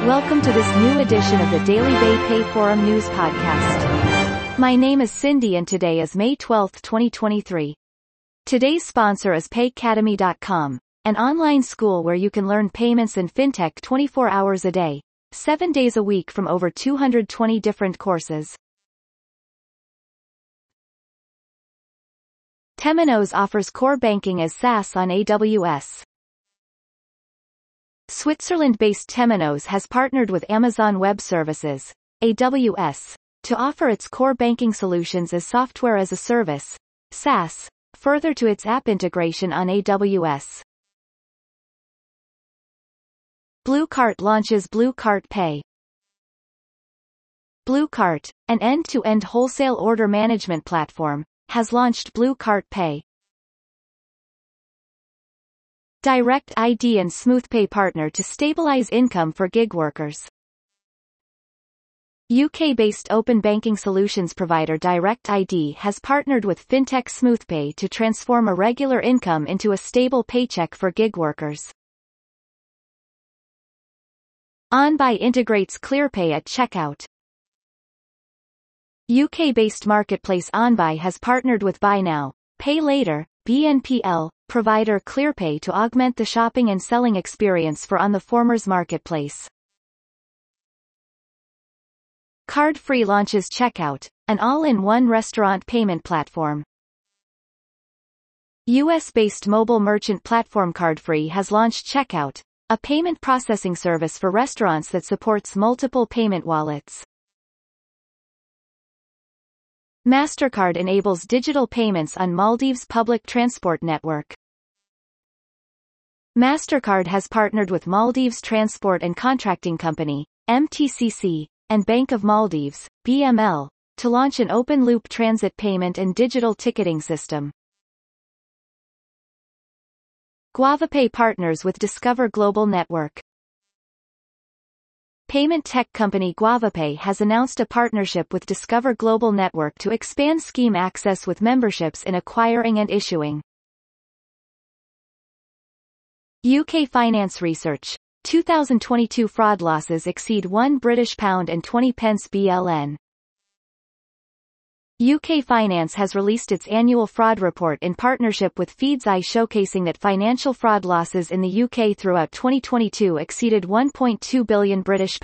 Welcome to this new edition of the Daily Bay Pay Forum News Podcast. My name is Cindy and today is May 12, 2023. Today's sponsor is Paycademy.com, an online school where you can learn payments and fintech 24 hours a day, 7 days a week from over 220 different courses. Temenos offers core banking as SaaS on AWS. Switzerland-based Temenos has partnered with Amazon Web Services, AWS, to offer its core banking solutions as software as a service, SaaS, further to its app integration on AWS. BlueCart launches BlueCart Pay. BlueCart, an end-to-end wholesale order management platform, has launched BlueCart Pay. Direct ID and SmoothPay partner to stabilize income for gig workers. UK-based open banking solutions provider Direct ID has partnered with fintech SmoothPay to transform a regular income into a stable paycheck for gig workers. OnBuy integrates ClearPay at checkout. UK-based marketplace OnBuy has partnered with Buy Now, Pay Later, BNPL, provider ClearPay to augment the shopping and selling experience for On the Former's marketplace. Cardfree launches Checkout, an all-in-one restaurant payment platform. US-based mobile merchant platform Cardfree has launched Checkout, a payment processing service for restaurants that supports multiple payment wallets. MasterCard enables digital payments on Maldives public transport network. MasterCard has partnered with Maldives Transport and Contracting Company, MTCC, and Bank of Maldives, BML, to launch an open-loop transit payment and digital ticketing system. GuavaPay partners with Discover Global Network. Payment tech company GuavaPay has announced a partnership with Discover Global Network to expand scheme access with memberships in acquiring and issuing. UK Finance Research. 2022 fraud losses exceed £1 and 20 pence BLN. UK Finance has released its annual fraud report in partnership with FeedsEye, showcasing that financial fraud losses in the UK throughout 2022 exceeded £1.2 billion.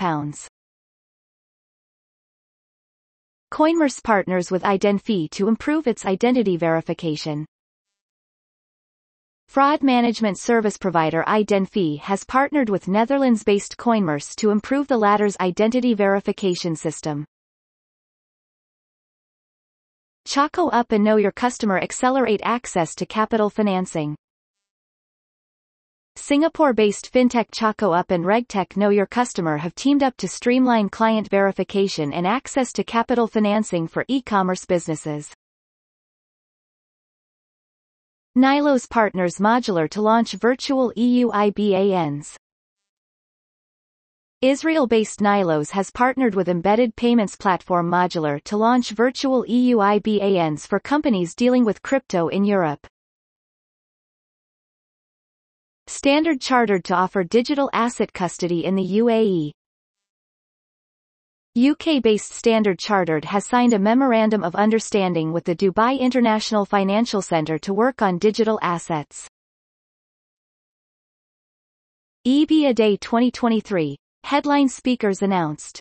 Coinmerce partners with IdenFi to improve its identity verification. Fraud management service provider IdenFi has partnered with Netherlands-based Coinmerce to improve the latter's identity verification system. Choco Up and Know Your Customer accelerate access to capital financing. Singapore-based fintech Choco Up and RegTech Know Your Customer have teamed up to streamline client verification and access to capital financing for e-commerce businesses. Nilos partners Modular to launch virtual EU IBANs. Israel-based Nilos has partnered with embedded payments platform Modular to launch virtual EU IBANs for companies dealing with crypto in Europe. Standard Chartered to offer digital asset custody in the UAE. UK-based Standard Chartered has signed a Memorandum of Understanding with the Dubai International Financial Centre to work on digital assets. EBA Day 2023. Headline speakers announced.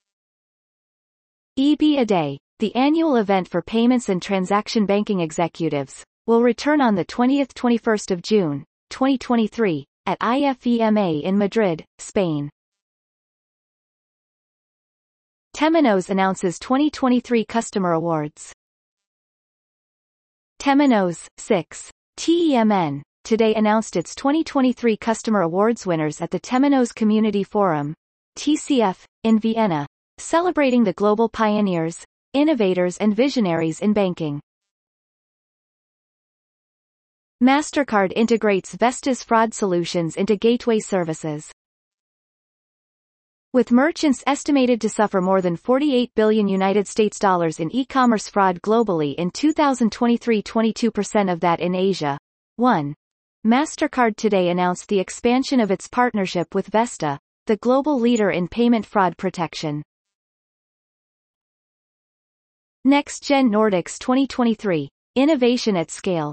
EBA Day, the annual event for payments and transaction banking executives, will return on the 20th-21st of June, 2023, at IFEMA in Madrid, Spain. Temenos announces 2023 Customer Awards. Temenos, 6. TEMN, today announced its 2023 Customer Awards winners at the Temenos Community Forum, TCF, in Vienna, celebrating the global pioneers, innovators and visionaries in banking. MasterCard integrates Vesta's fraud solutions into gateway services. With merchants estimated to suffer more than $48 billion in e-commerce fraud globally in 2023, 22% of that in Asia. 1. MasterCard today announced the expansion of its partnership with Vesta, the global leader in payment fraud protection. NextGen Nordics 2023. Innovation at Scale.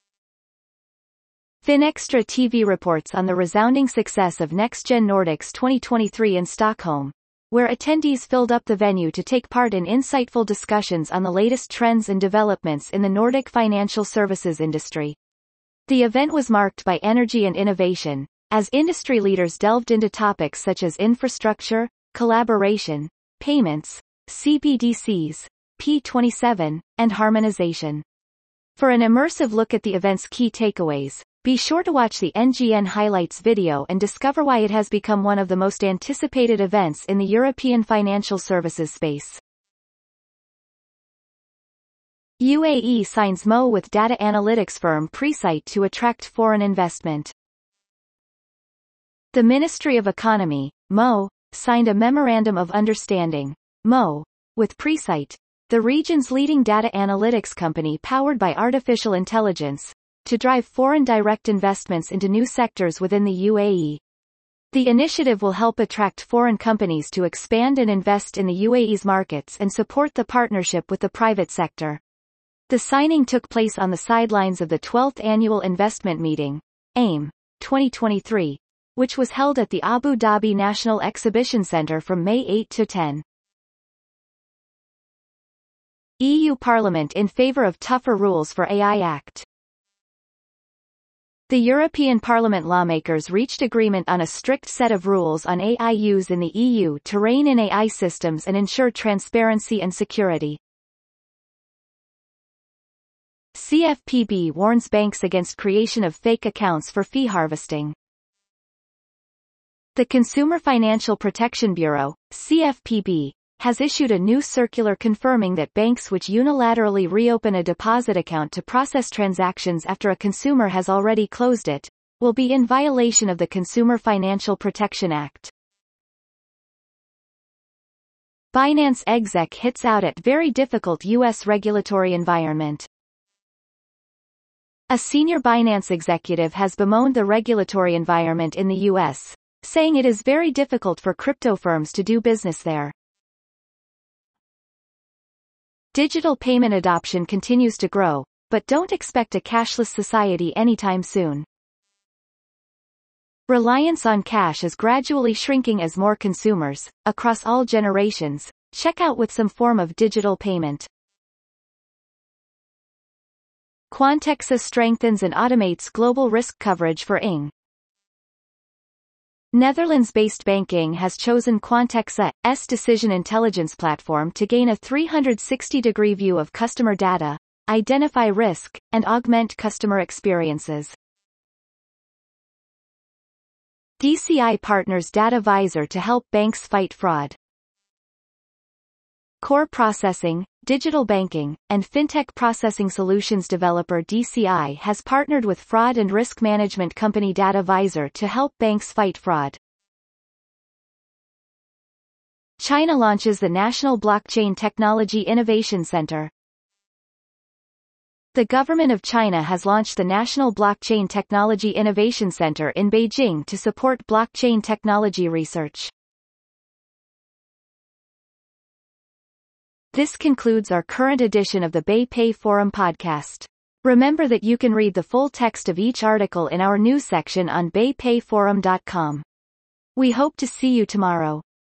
Finextra TV reports on the resounding success of NextGen Nordics 2023 in Stockholm, where attendees filled up the venue to take part in insightful discussions on the latest trends and developments in the Nordic financial services industry. The event was marked by energy and innovation, as industry leaders delved into topics such as infrastructure, collaboration, payments, CBDCs, P27, and harmonization. For an immersive look at the event's key takeaways, be sure to watch the NGN Highlights video and discover why it has become one of the most anticipated events in the European financial services space. UAE signs MO with data analytics firm Presight to attract foreign investment. The Ministry of Economy, MO, signed a Memorandum of Understanding, MO, with Presight, the region's leading data analytics company powered by artificial intelligence, to drive foreign direct investments into new sectors within the UAE. The initiative will help attract foreign companies to expand and invest in the UAE's markets and support the partnership with the private sector. The signing took place on the sidelines of the 12th Annual Investment Meeting, AIM, 2023, which was held at the Abu Dhabi National Exhibition Centre from May 8 to 10. EU Parliament in favour of tougher rules for AI Act. The European Parliament lawmakers reached agreement on a strict set of rules on AI use in the EU to rein in AI systems and ensure transparency and security. CFPB warns banks against creation of fake accounts for fee harvesting. The Consumer Financial Protection Bureau, CFPB, has issued a new circular confirming that banks which unilaterally reopen a deposit account to process transactions after a consumer has already closed it, will be in violation of the Consumer Financial Protection Act. Binance exec hits out at very difficult U.S. regulatory environment. A senior Binance executive has bemoaned the regulatory environment in the U.S., saying it is very difficult for crypto firms to do business there. Digital payment adoption continues to grow, but don't expect a cashless society anytime soon. Reliance on cash is gradually shrinking as more consumers, across all generations, check out with some form of digital payment. Quantexa strengthens and automates global risk coverage for ING. Netherlands-based Bank ING has chosen Quantexa's decision intelligence platform to gain a 360-degree view of customer data, identify risk, and augment customer experiences. DCI partners DataVisor to help banks fight fraud. Core processing, digital banking, and fintech processing solutions developer DCI has partnered with fraud and risk management company DataVisor to help banks fight fraud. China launches the National Blockchain Technology Innovation Center. The government of China has launched the National Blockchain Technology Innovation Center in Beijing to support blockchain technology research. This concludes our current edition of the BayPay Forum podcast. Remember that you can read the full text of each article in our news section on baypayforum.com. We hope to see you tomorrow.